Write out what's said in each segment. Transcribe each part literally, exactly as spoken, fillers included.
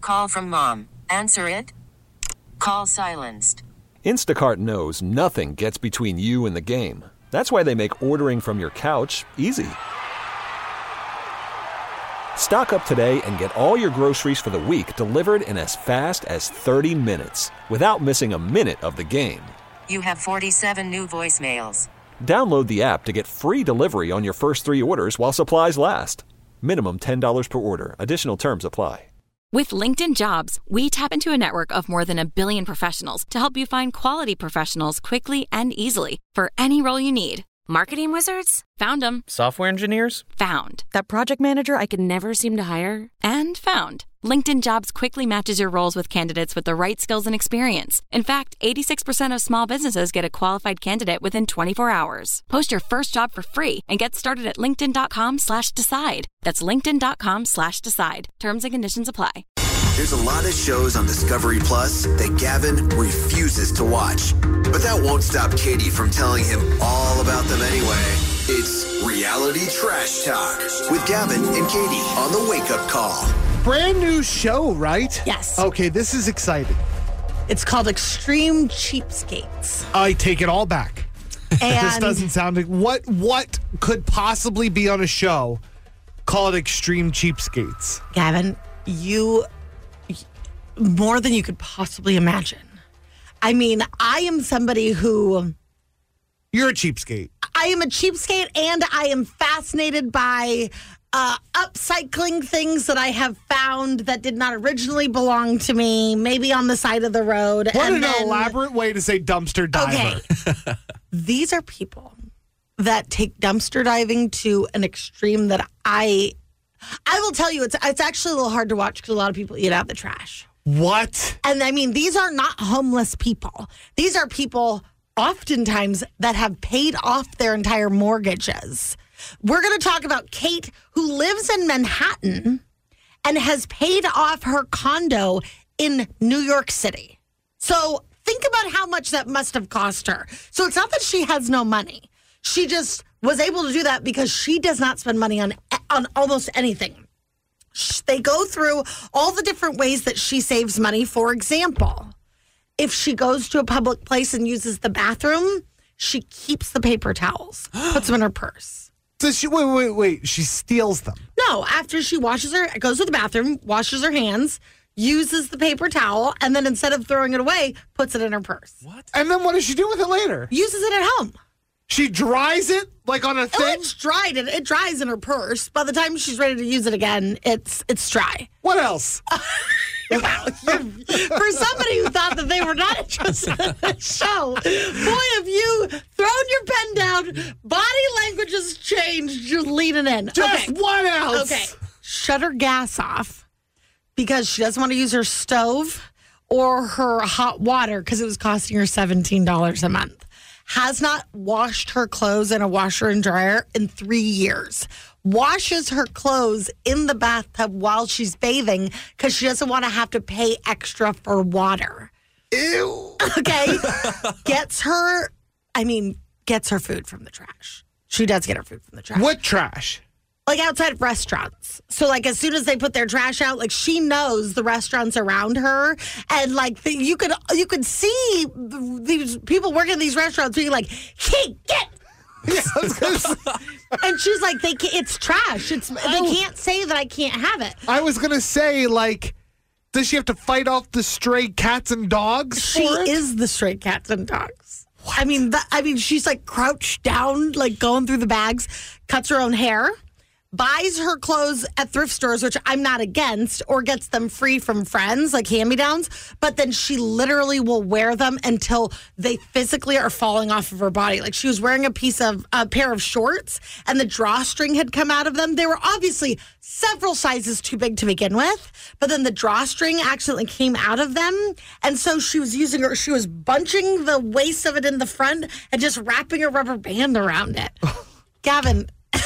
Call from mom. Answer it. Call silenced. Instacart knows nothing gets between you and the game. That's why they make ordering from your couch easy. Stock up today and get all your groceries for the week delivered in as fast as thirty minutes without missing a minute of the game. You have forty-seven new voicemails. Download the app to get free delivery on your first three orders while supplies last. Minimum ten dollars per order. Additional terms apply. With LinkedIn Jobs, we tap into a network of more than a billion professionals to help you find quality professionals quickly and easily for any role you need. Marketing wizards? Found them. Software engineers? Found. That project manager I could never seem to hire? And found. LinkedIn Jobs quickly matches your roles with candidates with the right skills and experience. In fact, eighty-six percent of small businesses get a qualified candidate within twenty-four hours. Post your first job for free and get started at linkedin.com slash decide. That's linkedin.com slash decide. Terms and conditions apply. There's a lot of shows on Discovery Plus that Gavin refuses to watch. But that won't stop Katie from telling him all about them anyway. It's Reality Trash Talk with Gavin and Katie on the Wake Up Call. Brand new show, right? Yes. Okay, this is exciting. It's called Extreme Cheapskates. I take it all back. And This doesn't sound like what what could possibly be on a show called Extreme Cheapskates. Gavin, you more than you could possibly imagine. I mean, I am somebody who You're a cheapskate. I am a cheapskate, and I am fascinated by uh, upcycling things that I have found that did not originally belong to me, maybe on the side of the road. What and an then, elaborate way to say dumpster diver. Okay. These are people that take dumpster diving to an extreme that I I will tell you, it's it's actually a little hard to watch because a lot of people eat out the trash. What? And I mean, these are not homeless people. These are people oftentimes that have paid off their entire mortgages. We're going to talk about Kate, who lives in Manhattan and has paid off her condo in New York City. So think about how much that must have cost her. So it's not that she has no money. She just was able to do that because she does not spend money on on almost anything. They go through all the different ways that she saves money. For example, if she goes to a public place and uses the bathroom, she keeps the paper towels, puts them in her purse. So she wait, wait, wait. She steals them. No, after she washes her, goes to the bathroom, washes her hands, uses the paper towel, and then instead of throwing it away, puts it in her purse. What? And then what does she do with it later? Uses it at home. She dries it like on a thing? Oh, it's dried. It, it dries in her purse. By the time she's ready to use it again, it's it's dry. What else? Wow. For somebody who thought that they were not interested in the show, boy, have you thrown your pen down, body language has changed, you're leaning in. Just okay. what else? Okay. Shut her gas off because she doesn't want to use her stove or her hot water because it was costing her seventeen dollars a month. Has not washed her clothes in a washer and dryer in three years. Washes her clothes in the bathtub while she's bathing because she doesn't want to have to pay extra for water. Ew. Okay. Gets her, I mean, gets her food from the trash. She does get her food from the trash. What trash? Like outside of restaurants. So like as soon as they put their trash out, like she knows the restaurants around her. And like the, you could you could see the, these people working in these restaurants being like, hey, get. Yeah, I was gonna say, And she's like, they can't, it's trash. It's They can't say that I can't have it. I was going to say, like, does she have to fight off the stray cats and dogs She for it? is the stray cats and dogs. What? I mean, that, I mean, she's like crouched down, like going through the bags, cuts her own hair. Buys her clothes at thrift stores, which I'm not against, or gets them free from friends, like hand-me-downs. But then she literally will wear them until they physically are falling off of her body. Like she was wearing a piece of, a pair of shorts, and the drawstring had come out of them. They were obviously several sizes too big to begin with, but then the drawstring accidentally came out of them. And so she was using her, she was bunching the waist of it in the front and just wrapping a rubber band around it. Gavin...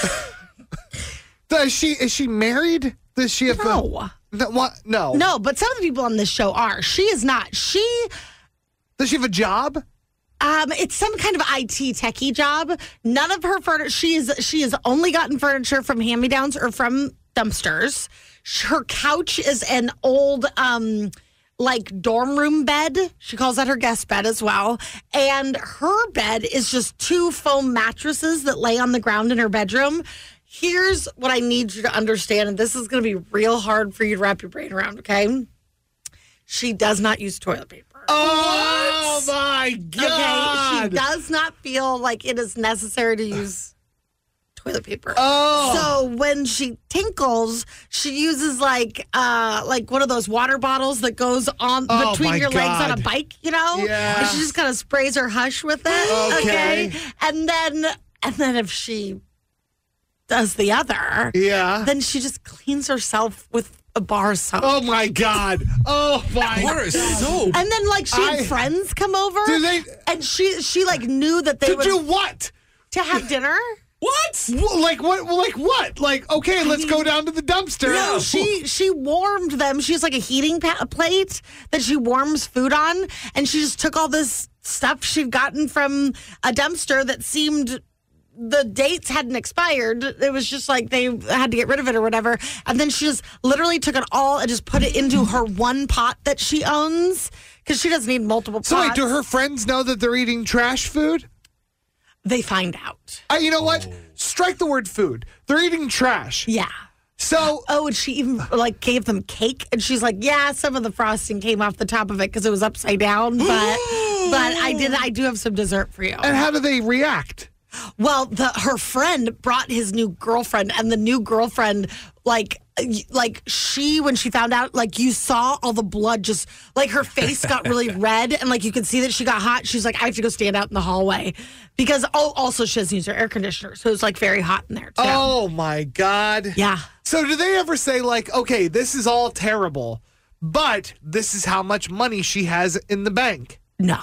Does she is she married? Does she have No. a, no, what? No. No, but some of the people on this show are. She is not. She, Does she have a job? um, it's some kind of I T techie job. None of her furniture. She is. She has only gotten furniture from hand-me-downs or from dumpsters. Her couch is an old, um, like dorm room bed. She calls that her guest bed as well. And her bed is just two foam mattresses that lay on the ground in her bedroom. Here's what I need you to understand, and this is going to be real hard for you to wrap your brain around, okay? She does not use toilet paper. Oh, what? My God. Okay, she does not feel like it is necessary to use toilet paper. Oh. So when she tinkles, she uses like uh, like one of those water bottles that goes on oh, between your God. legs on a bike, you know? Yeah. And she just kind of sprays her hush with it. Okay. okay. And then and then if she does the other, yeah, then she just cleans herself with a bar of soap. Oh my God! Oh my bar of soap. And then like she had I, friends come over, do they, and she she like knew that they to would do what? To have dinner. What? Well, like what? Like what? Like okay, let's mean, go down to the dumpster. No, she she warmed them. She has like a heating pa- plate that she warms food on, and she just took all this stuff she'd gotten from a dumpster that seemed. The dates hadn't expired. It was just like they had to get rid of it or whatever. And then she just literally took it all and just put it into her one pot that she owns because she doesn't need multiple pots. So wait, do her friends know that they're eating trash food? They find out. Uh, you know what? Strike the word food. They're eating trash. Yeah. So, oh, and she even like gave them cake, and she's like, "Yeah, some of the frosting came off the top of it because it was upside down, but but I did I do have some dessert for you." And how do they react? Well, the her friend brought his new girlfriend, and the new girlfriend, like, like she, when she found out, like, you saw all the blood just, like, her face got really red, and, like, you could see that she got hot. She's like, I have to go stand out in the hallway. Because, oh, also she doesn't use her air conditioner, so it's, like, very hot in there, too. Oh, my God. Yeah. So do they ever say, like, okay, this is all terrible, but this is how much money she has in the bank? No.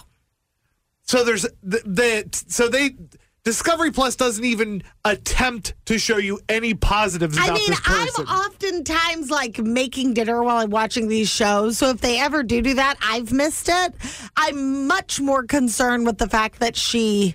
So there's, the, the so they... Discovery Plus doesn't even attempt to show you any positives about I mean, this person. I'm oftentimes like making dinner while I'm watching these shows. So if they ever do do that, I've missed it. I'm much more concerned with the fact that she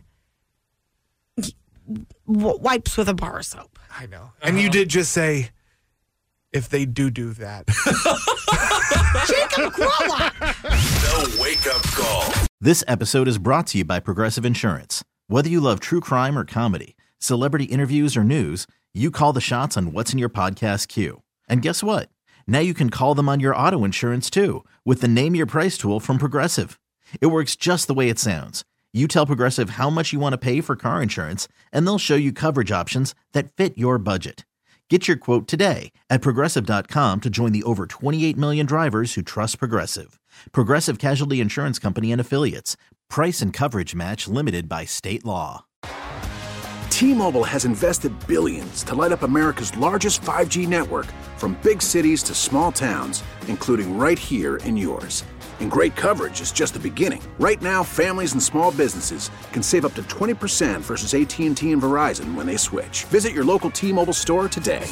w- wipes with a bar of soap. I know. And uh-huh. you did just say, if they do do that. Jacob, grow up. The Wake Up Call. This episode is brought to you by Progressive Insurance. Whether you love true crime or comedy, celebrity interviews or news, you call the shots on what's in your podcast queue. And guess what? Now you can call them on your auto insurance too with the Name Your Price tool from Progressive. It works just the way it sounds. You tell Progressive how much you want to pay for car insurance, and they'll show you coverage options that fit your budget. Get your quote today at Progressive dot com to join the over twenty-eight million drivers who trust Progressive. Progressive Casualty Insurance Company and Affiliates. Price and coverage match limited by state law. T-Mobile has invested billions to light up America's largest five G network, from big cities to small towns, including right here in yours. And great coverage is just the beginning. Right now, families and small businesses can save up to twenty percent versus A T and T and Verizon when they switch. Visit your local T-Mobile store today.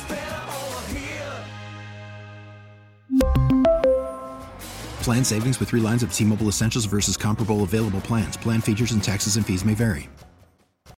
Plan savings with three lines of T-Mobile Essentials versus comparable available plans. Plan features and taxes and fees may vary.